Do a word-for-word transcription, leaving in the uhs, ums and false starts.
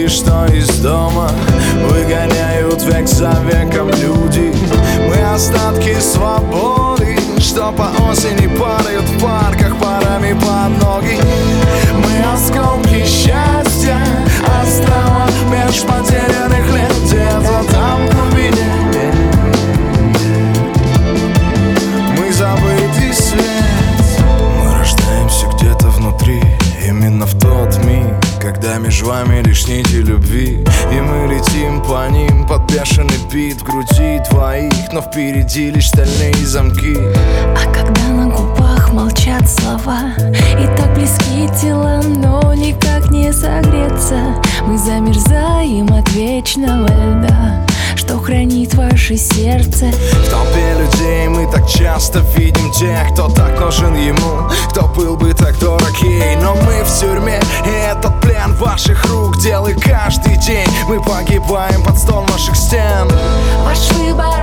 что из дома выгоняют век за веком люди. Мы остатки свободы, что по осени падают в парках парами под ноги. Мы осколки счастья, острова меж потерянных лет, где-то там в глубине. Мы забытый свет. Мы рождаемся где-то внутри, именно в тот миг, когда между вами лишь нити любви. И мы летим по ним под бешеный бит в груди твоих, но впереди лишь стальные замки. А когда на губах молчат слова, и так близки тела, но никак не согреться, мы замерзаем от вечного льда, что хранит ваше сердце. В толпе людей мы так часто видим тех, кто так нужен ему, кто был бы так дорог ей. Но мы в тюрьме, и этот плен ваших рук делай каждый день. Мы погибаем под стол ваших стен. Ваш выбор